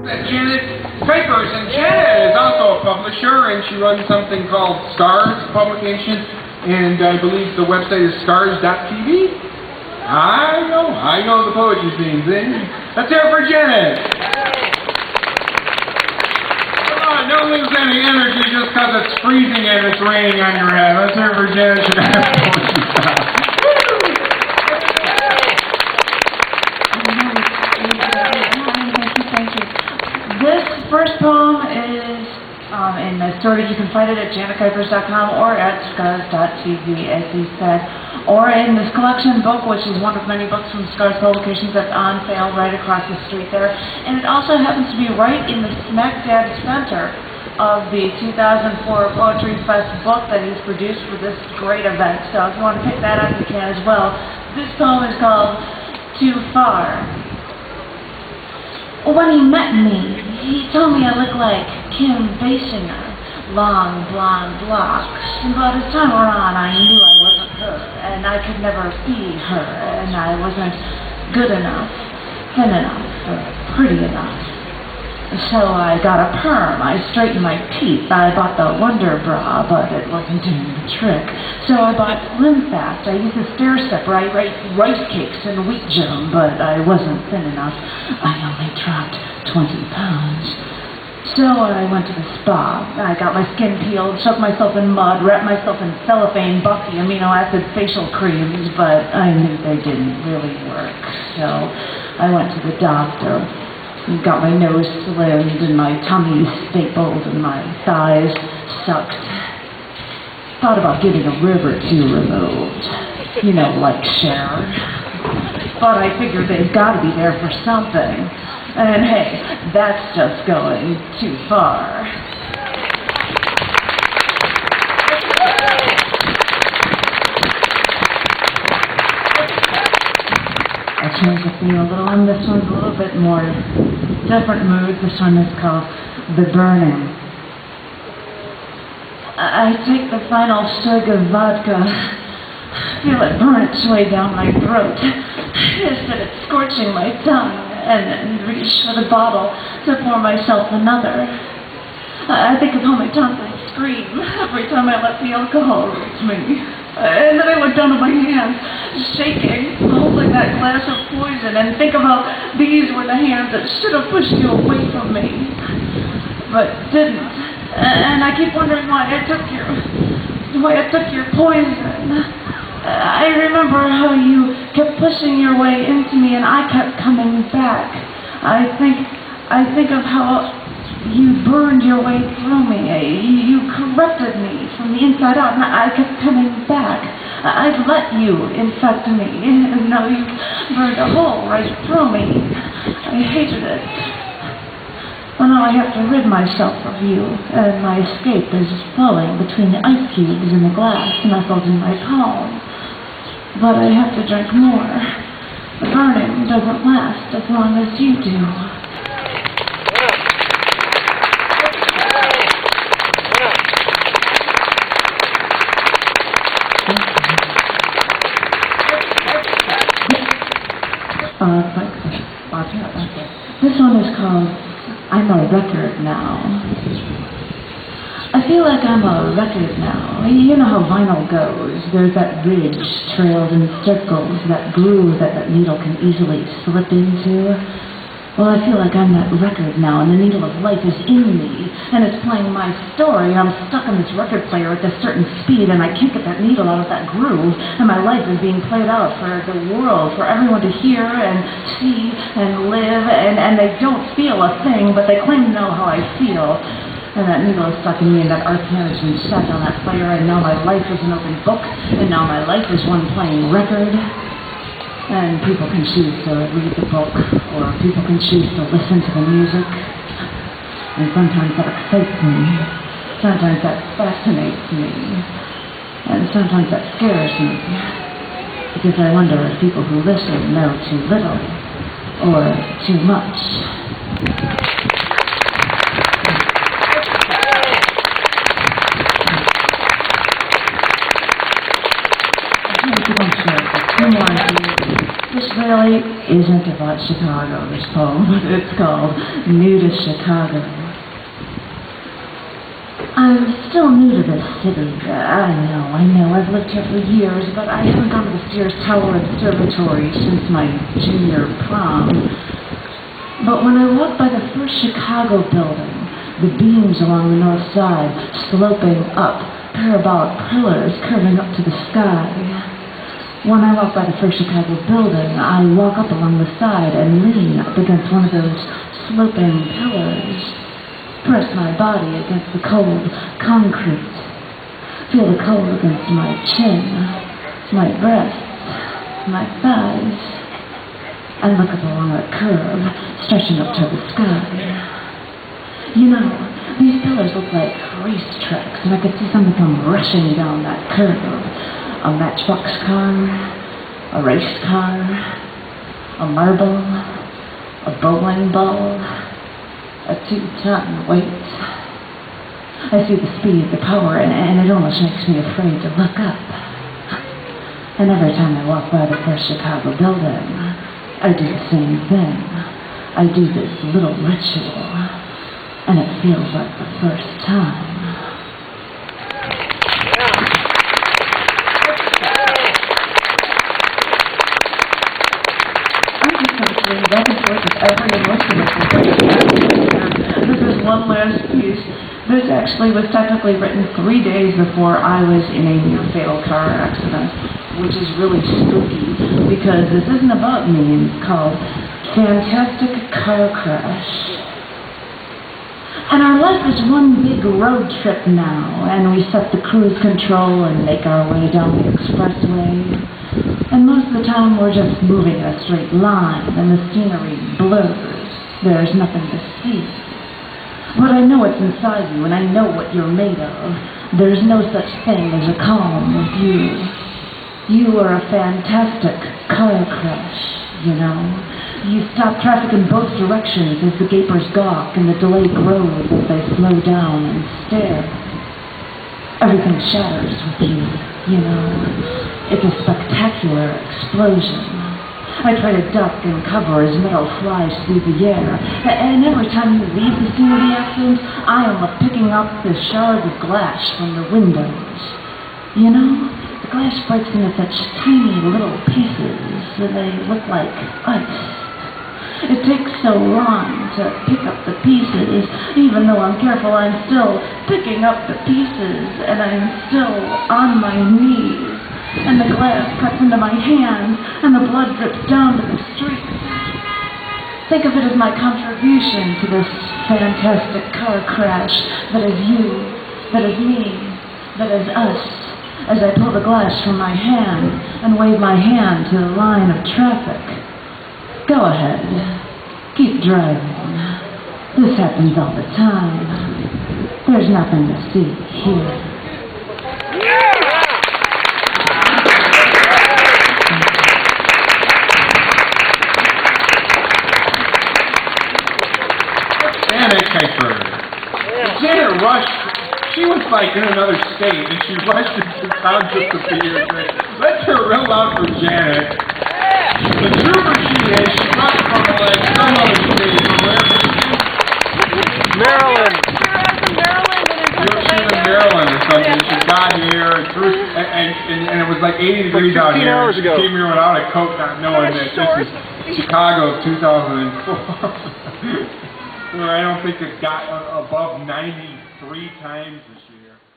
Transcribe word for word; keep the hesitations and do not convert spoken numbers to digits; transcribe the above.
Janet Papers, and Janet is also a publisher, and she runs something called Stars Publication, and I believe the website is stars dot t v. I know, I know the poetry scene, see? Let's hear it for Janet. Come on, don't lose any energy just because it's freezing and it's raining on your head. Let's hear it for Janet. This first poem is um, in the story. You can find it at janet kuipers dot com or at scars dot t v, as he said, or in this collection book, which is one of many books from Scars Publications that's on sale right across the street there. And it also happens to be right in the smack dab center of the two thousand four Poetry Fest book that he's produced for this great event. So if you want to pick that up, you can as well. This poem is called Too Far. When he met me, he told me I looked like Kim Basinger, long blonde locks, but as time wore on, I knew I wasn't her, and I could never be her, and I wasn't good enough, thin enough, or pretty enough. So I got a perm, I straightened my teeth, I bought the Wonder Bra, but it wasn't doing the trick. So I bought Slim Fast, I used the stair stepper, I ate rice cakes and wheat germ, but I wasn't thin enough. I only dropped twenty pounds. So I went to the spa. I got my skin peeled, shook myself in mud, wrapped myself in cellophane, Buffy amino acid facial creams, but I knew they didn't really work. So I went to the doctor. Got my nose slimmed and my tummy stapled and my thighs sucked. Thought about getting a rib or two removed. You know, like Cher. But I figured they've got to be there for something. And hey, that's just going too far. I changed the theme a little, and this one's a little bit more different mood. This one is called The Burning. I take the final swig of vodka, feel it burn its way down my throat, hiss at it scorching my tongue, and then reach for the bottle to pour myself another. I think of how my tongue would scream every time I let the alcohol reach me. And then I look down at my hands, shaking, holding that glass of poison, and think of how these were the hands that should have pushed you away from me, but didn't. And I keep wondering why I took your, why I took your poison. I remember how you kept pushing your way into me, and I kept coming back. I think, I think of how you burned your way through me. You corrupted me from the inside out, and I kept coming back. I'd let you infect me, and now you burned a hole right through me. I hated it. Well, now I have to rid myself of you, and my escape is falling between the ice cubes in the glass nestled in my palm. But I have to drink more. The burning doesn't last as long as you do. Uh, like this. This one is called I'm a Record Now. I feel like I'm a record now. You know how vinyl goes. There's that ridge trailed in circles, that groove that that needle can easily slip into. Well, I feel like I'm that record now, and the needle of life is in me, and it's playing my story, and I'm stuck on this record player at this certain speed, and I can't get that needle out of that groove, and my life is being played out for the world, for everyone to hear and see and live, and, and they don't feel a thing, but they claim to know how I feel. And that needle is stuck in me, and that R P M has been set on that player, and now my life is an open book, and now my life is one playing record. And people can choose to read the book, or people can choose to listen to the music. And sometimes that excites me. Sometimes that fascinates me. And sometimes that scares me. Because I wonder if people who listen know too little, or too much. This really isn't about Chicago, this poem. It's called New to Chicago. I'm still new to this city. I know, I know. I've lived here for years, but I haven't gone to the Sears Tower Observatory since my junior prom. But when I walk by the first Chicago building, the beams along the north side sloping up, parabolic pillars curving up to the sky. When I walk by the first Chicago building, I walk up along the side and lean up against one of those sloping pillars, press my body against the cold concrete, feel the cold against my chin, my breasts, my thighs, and look up along that curve, stretching up to the sky. You know, these pillars look like racetracks, and I could see something come rushing down that curve. A matchbox car, a race car, a marble, a bowling ball, a two-ton weight. I see the speed, the power, and, and it almost makes me afraid to look up. And every time I walk by the first Chicago building, I do the same thing. I do this little ritual. And it feels like the first time. I'm just going to back and forth with every listener. This is one last piece. This actually was technically written three days before I was in a near fatal car accident, which is really spooky because this isn't about me. It's called Fantastic Car Crash. And our life is one big road trip now, and we set the cruise control and make our way down the expressway. And most of the time we're just moving in a straight line, and the scenery blurs. There's nothing to see. But I know what's inside you, and I know what you're made of. There's no such thing as a calm with you. You are a fantastic car crash, you know. You stop traffic in both directions as the gapers gawk and the delay grows as they slow down and stare. Everything shatters with you, you know. It's a spectacular explosion. I try to duck and cover as metal flies through the air, and every time you leave the scene of the accident, I am picking up the shards of glass from the windows. You know, the glass breaks into such tiny little pieces, and they look like ice. It takes so long to pick up the pieces. Even though I'm careful, I'm still picking up the pieces, and I'm still on my knees. And the glass cuts into my hand, and the blood drips down to the street. Think of it as my contribution to this fantastic car crash that is you, that is me, that is us, as I pull the glass from my hand and wave my hand to the line of traffic. Go ahead. Keep driving. This happens all the time. There's nothing to see here. Janet Kuiper. Janet rushed. She was like in another state, and she rushed into town just to be here. Let's hear it real loud for Janet. The trooper she is, she rushed from like some other state, from wherever she is. Maryland. She was in Maryland or something. She got here, and, threw, and, and, and it was like eighty degrees out here. Hours she ago. came here without a coat, not knowing that this is Chicago two thousand four. Where I don't think it got above ninety-three times this year.